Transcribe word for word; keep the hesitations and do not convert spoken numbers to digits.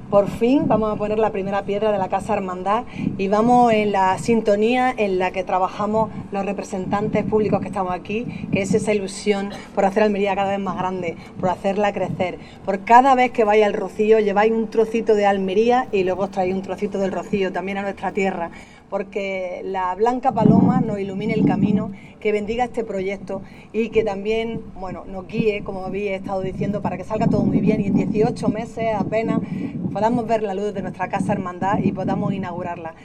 Por fin vamos a poner la primera piedra de la Casa Hermandad y vamos en la sintonía en la que trabajamos los representantes públicos que estamos aquí, que es esa ilusión por hacer Almería cada vez más grande, por hacerla crecer. Por cada vez que vaya el Rocío lleváis un trocito de Almería y luego os traéis un trocito del Rocío también a nuestra tierra, porque la Blanca Paloma nos ilumine el camino, que bendiga este proyecto y que también, bueno, nos guíe, como habéis estado diciendo, para que salga todo muy bien y en dieciocho meses apenas podamos ver la luz de nuestra Casa Hermandad y podamos inaugurarla.